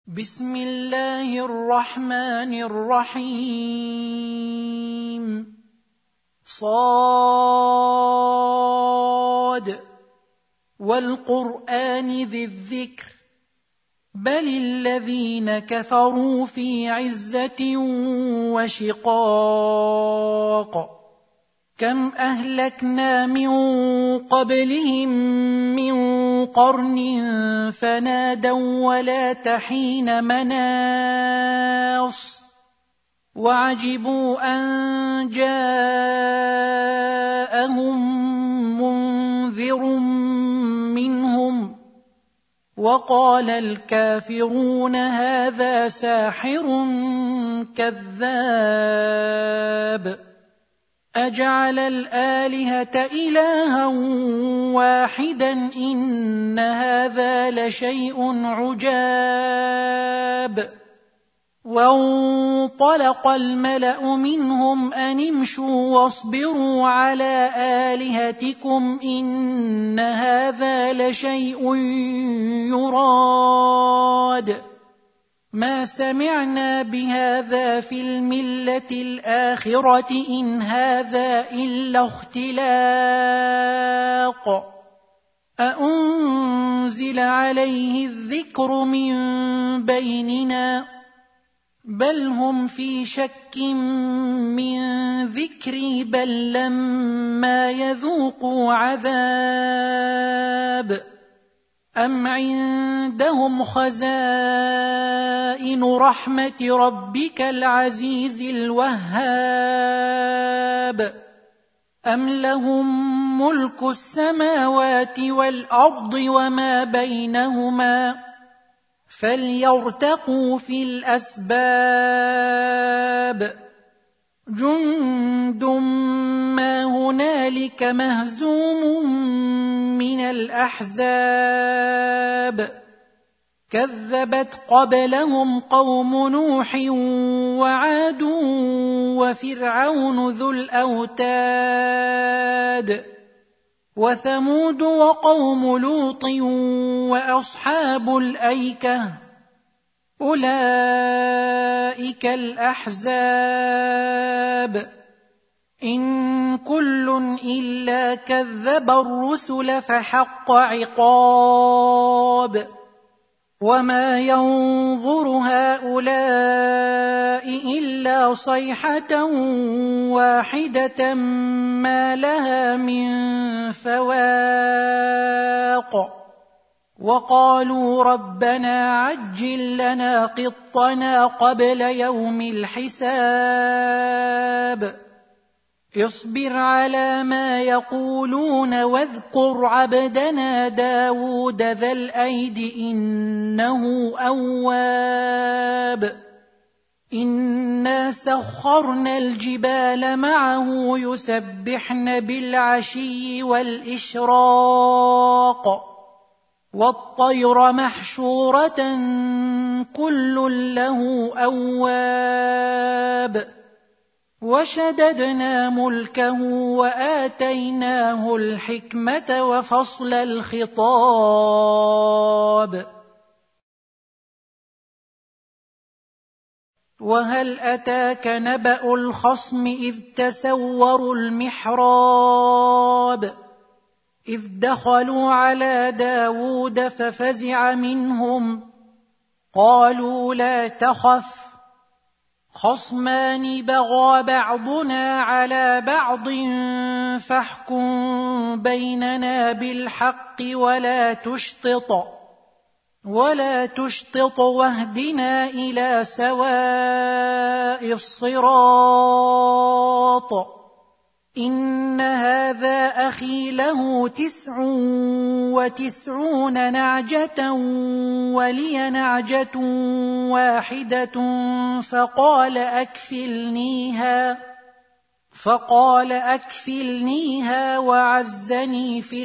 بسم الله الرحمن الرحيم صاد والقرآن ذي الذكر بل الذين كفروا في عزة وشقاق كم أهلكنا من قبلهم من قرن فنادوا ولا تحين مناص وعجبوا أن جاءهم منذر منهم وقال الكافرون هذا ساحر كذاب أجعل الآلهة إلها واحدا إن هذا لشيء عجاب وانطلق الملأ منهم أن امشوا واصبروا على آلهتكم إن هذا لشيء يراد ما سمعنا بهذا في الملة الآخرة إن هذا إلا اختلاق أأنزل عليه الذكر من بيننا بل هم في شك من ذكري بل لما يذوقوا عذاب أم عندهم خزائن رحمة ربك العزيز الوهاب أم لهم ملك السماوات والأرض وما بينهما فليرتقوا في الأسباب جند ما هنالك مهزوم من الأحزاب كذبت قبلهم قوم نوح وعاد وفرعون ذو الأوتاد وثمود وقوم لوط وأصحاب الأيكة أولئك الأحزاب إن كل إلا كذب الرسل فحق عقاب وما ينظر هؤلاء إلا صيحة واحدة ما لها من فواق وقالوا ربنا عجل لنا قطنا قبل يوم الحساب اصبر على ما يقولون واذكر عبدنا داود ذا الأيد إنه أواب إنا سخرنا الجبال معه يسبحن بالعشي والإشراق والطير محشورة كل له أواب وشددنا ملكه وآتيناه الحكمة وفصل الخطاب وهل أتاك نبأ الخصم إذ تسوروا المحراب إذ دخلوا على داود ففزع منهم قالوا لا تخف خصمان بغى بعضنا على بعض فاحكم بيننا بالحق ولا تشطط واهدنا إلى سواء الصراط إن هذا أخي له 99 نعجة ولي نعجة واحدة فقال أكفلنيها وعزني في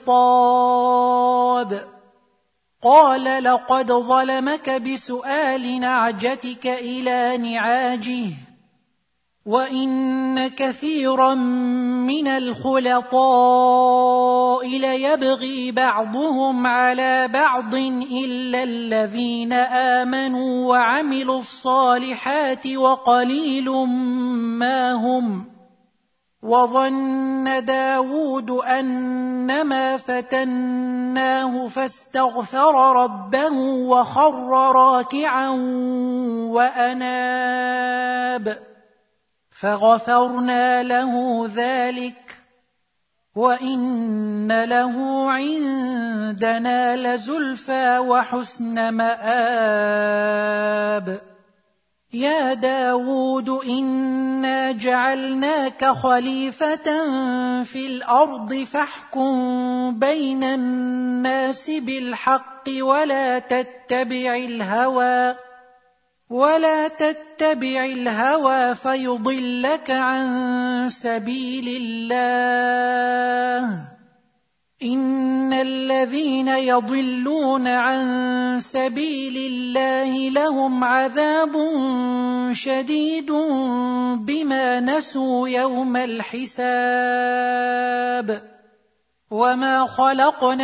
الخطاب قال لقد ظلمك بسؤال نعجتك إلى نعاجه وَإِنَّ كَثِيرًا مِنَ الْخُلَطَاءِ لَيَبْغِي بَعْضُهُمْ عَلَى بَعْضٍ إِلَّا الَّذِينَ آمَنُوا وَعَمِلُوا الصَّالِحَاتِ وَقَلِيلٌ مَّا هُمْ. وَظَنَّ دَاوُودُ أَنَّمَا فَتَنَّاهُ فَاسْتَغْفَرَ رَبَّهُ وَخَرَّ رَاكِعًا وَأَنَابَ فَغَفَرْنَا لَهُ ذَلِكَ وَإِنَّ لَهُ عِندَنَا لَزُلْفَىٰ وَحُسْنَ مَآبٍ. يَا دَاوُودُ إِنَّا جَعَلْنَاكَ خَلِيفَةً فِي الْأَرْضِ فَاحْكُم بَيْنَ النَّاسِ بِالْحَقِّ ولا تتبع الهوى فيضلك عن سبيل الله. إن الذين يضلون عن سبيل الله لهم عذاب شديد بما نسوا يوم الحساب. وما خلقنا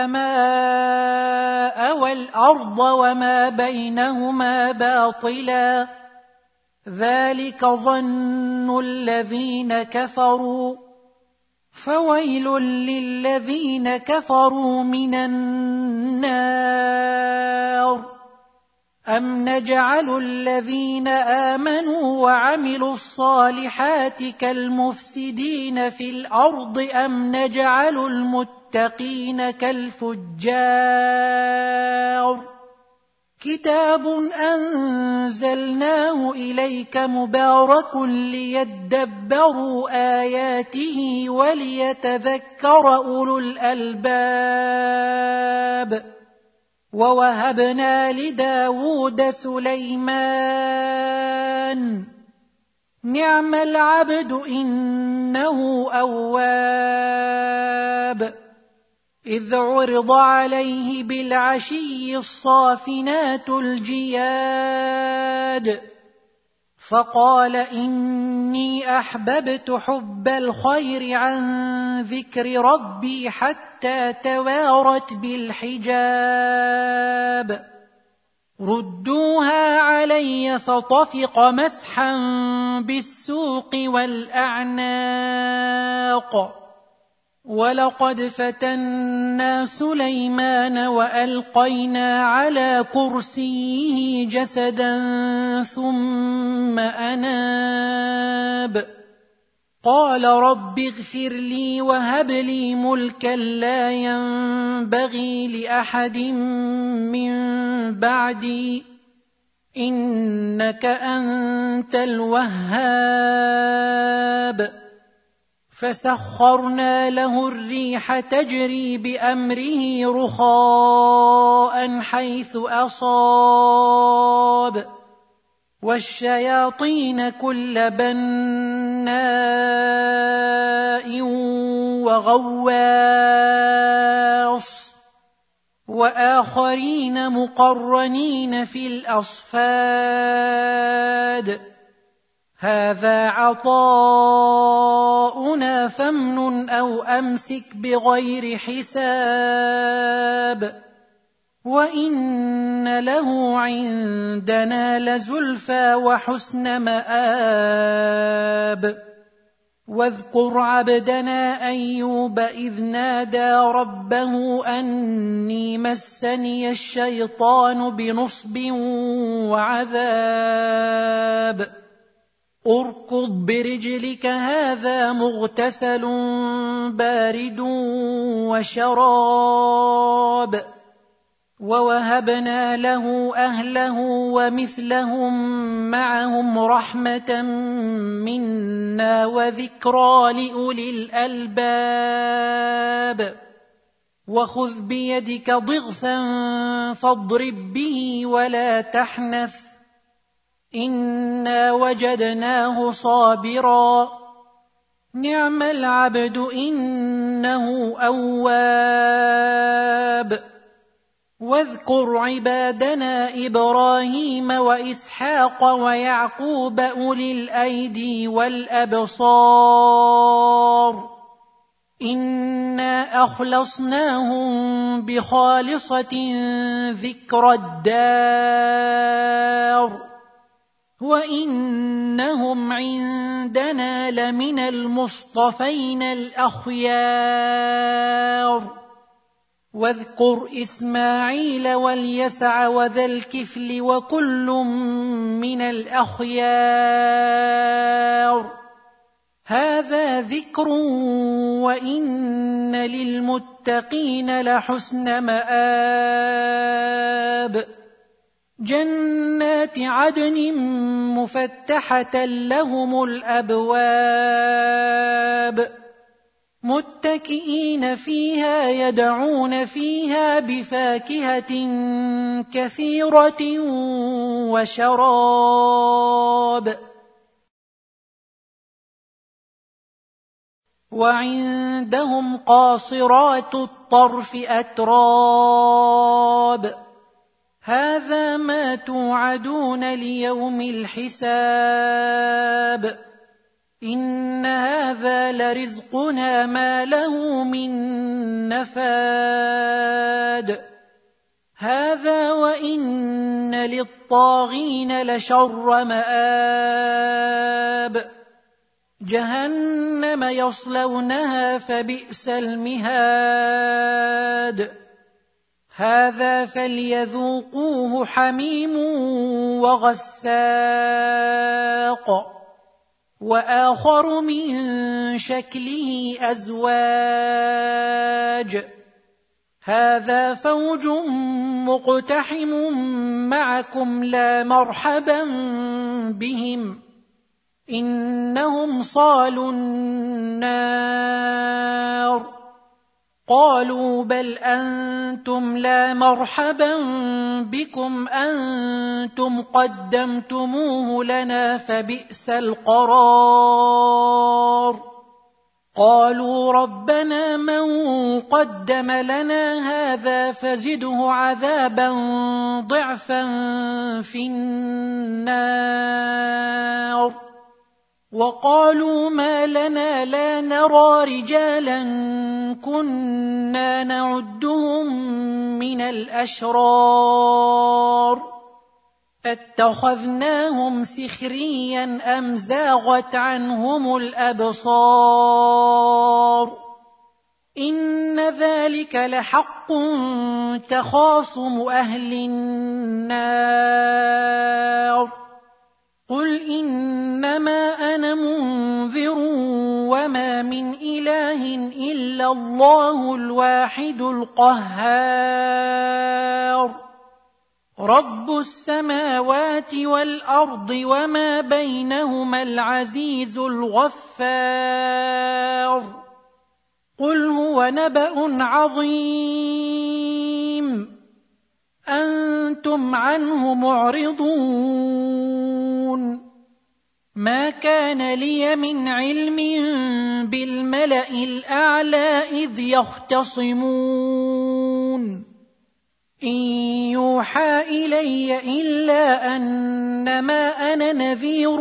السماء والأرض وما بينهما باطلا ذلك ظن الذين كفروا فويل للذين كفروا من النار. أم نجعل الذين آمنوا وعملوا الصالحات كالمفسدين في الأرض أم نجعل المتقين كالفجار. كتاب أنزلناه إليك مبارك ليدبروا آياته وليتذكر أولو الألباب. ووهبنا لداود سليمان نعم العبد إنه أواب. إذ عرض عليه بالعشي الصافنات الجياد فقال إني أحببت حب الخير عن ذكر ربي حتى توارت بالحجاب. ردوها علي فطفق مسحا بالسوق والأعناق. ولقد فتنا سليمان وألقينا على كرسيه جسدا ثم أناب قال رب اغفر لي وهب لي ملكا لا ينبغي لأحد من بعدي إنك أنت الوهاب. فسخرنا له الريح تجري بأمره رخاء حيث أصاب والشياطين كل بناء وغواص وآخرين مقرنين في الأصفاد. هذا عطاؤنا فامنن أو أمسك بغير حساب وإن له عندنا لزلفى وحسن مآب. واذكر عبدنا أيوب إذ نادى ربه أني مسني الشيطان بنصب وعذاب اركض برجلك هذا مغتسل بارد وشراب. ووهبنا له أهله ومثلهم معهم رحمة منا وذكرى لأولي الألباب. وخذ بيدك ضغثا فاضرب به ولا تحنث إنا وجدناه صابرا نعم العبد إنه أواب. واذكر عبادنا إبراهيم وإسحاق ويعقوب أولي الأيدي والأبصار إنا أخلصناهم بخالصة ذكر الدار وإنهم عندنا لمن المصطفين الأخيار واذكر إسماعيل واليسع وذا الكفل وكل من الأخيار هذا ذكر وإن للمتقين لحسن مآب جنات عدن مفتحة لهم الأبواب متكئين فيها يدعون فيها بفاكهة كثيرة وشراب وعندهم قاصرات الطرف أتراب هذا ما توعدون ليوم الحساب إن هذا لرزقنا ما له من نفاد هذا وإن للطاغين لشر مآب جهنم يصلونها فبئس المهاد هذا فليذوقوه حميم وغساق وآخر من شكله أزواج هذا فوج مقتحم معكم لا مرحبا بهم إنهم صالوا النار قالوا بل أنتم لا مرحبا بكم أنتم قدمتموه لنا فبئس القرار قالوا ربنا من قدم لنا هذا فزده عذابا ضعفا في النار وقالوا ما لنا لا نرى رجالا كنا نعدهم من الأشرار اتخذناهم سخريا أم زاغت عنهم الأبصار إن ذلك لحق تخاصم أهل النار قل إنما أنا منذر وما من إله إلا الله الواحد القهار رب السماوات والأرض وما بينهما العزيز الغفار قل هو نبأ عظيم أنتم عنه معرضون ما كان لي من علم بالملأ الأعلى إذ يختصمون إن يوحى إلي إلا أنما أنا نذير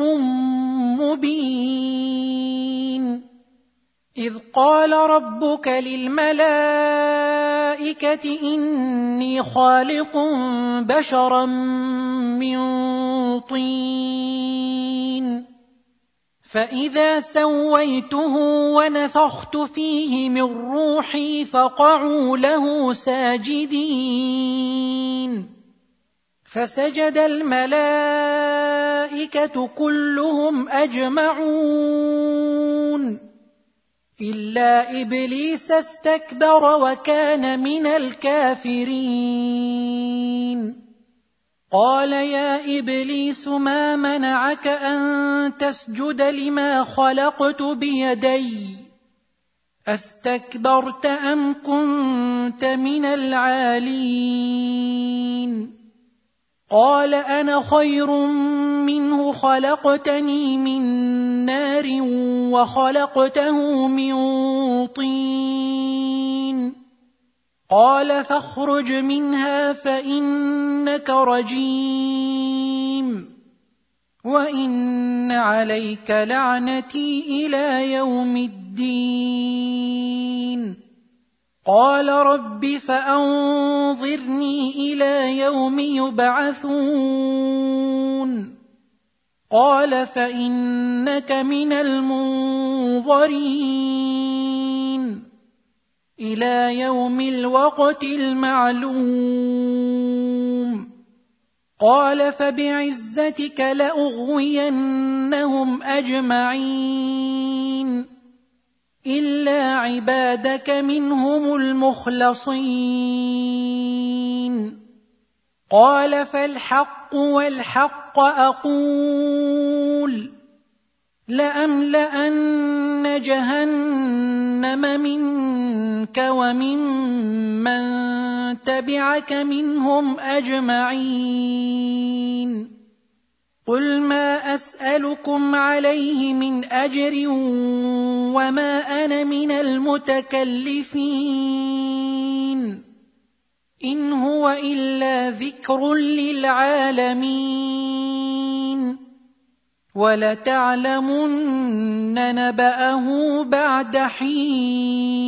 مبين إذ قال ربك للملائكة إني خالق بشرا من طين فإذا سويته ونفخت فيه من روحي فقعوا له ساجدين فسجد الملائكة كلهم أجمعون إلا إبليس استكبر وكان من الكافرين قال يا إبليس ما منعك أن تسجد لما خلقت بيدي أستكبرت أم كنت من العالين قال أنا خير منه خلقتني من نار وخلقته من طين قال فاخرج منها فإنك رجيم وإن عليك لعنتي إلى يوم الدين. قال رب فأنظرني إلى يوم يبعثون. قال فإنك من المنظرين إلى يوم الوقت المعلوم. قال فبعزتك لأغوينهم أجمعين إلا عبادك منهم المخلصين. قال فالحق والحق أقول لأملأن جهنم منك وممن تبعك منهم أجمعين. قل ما أسألكم عليه من أجر وما أنا من المتكلفين إن هو إلا ذكر للعالمين ولتعلمن نبأه بعد حين.